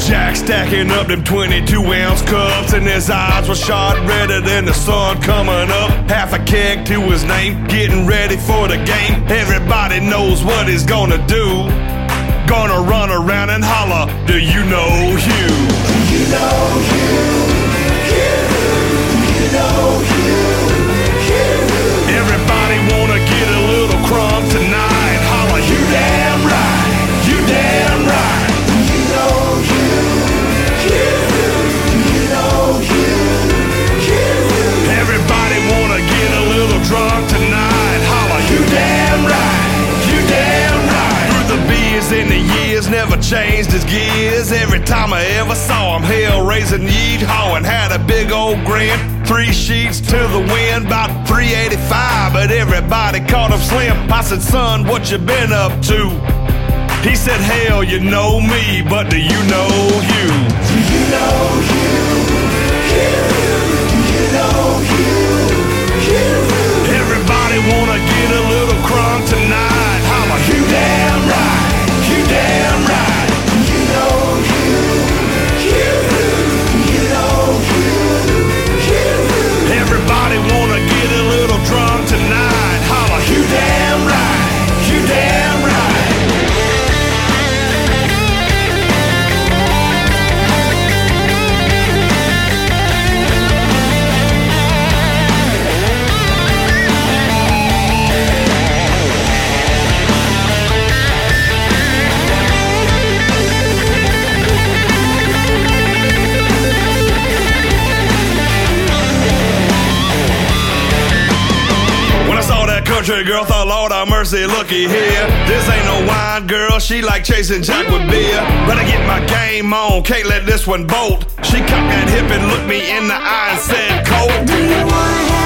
Jack stacking up them 22-ounce cups, and his eyes were shot redder than the sun coming up. Half a keg to his name, getting ready for the game. Everybody knows what he's gonna do. Gonna run around and holler, do you know Hugh? Do you know Hugh? Do you know Hugh? Everybody wanna get a little crumb tonight. Holler, you damn right, you damn right. Do you know Hugh? Do you know Hugh? Everybody wanna get a little drunk tonight. Holler, you damn right, you damn right. Through the beers and the years, never changed his gears. Every time I ever saw him, hell raising yeet-haw, and had a big old grin. 3 sheets to the wind, about 385, but everybody called him Slim. I said, son, what you been up to? He said, hell, you know me, but do you know you? Do you know Hugh? Do you know Hugh? Everybody wanna get a little crunk tonight. Holla, you damn right, you damn right. Do you know Hugh? Do you know Hugh? Everybody wanna get a little drunk tonight. Holla, you damn right, you damn right. Country girl thought, Lord have mercy, looky here. This ain't no wine girl, she like chasing Jack with beer. Better get my game on, can't let this one bolt. She cocked that hip and looked me in the eye and said, Colt, Do you wanna have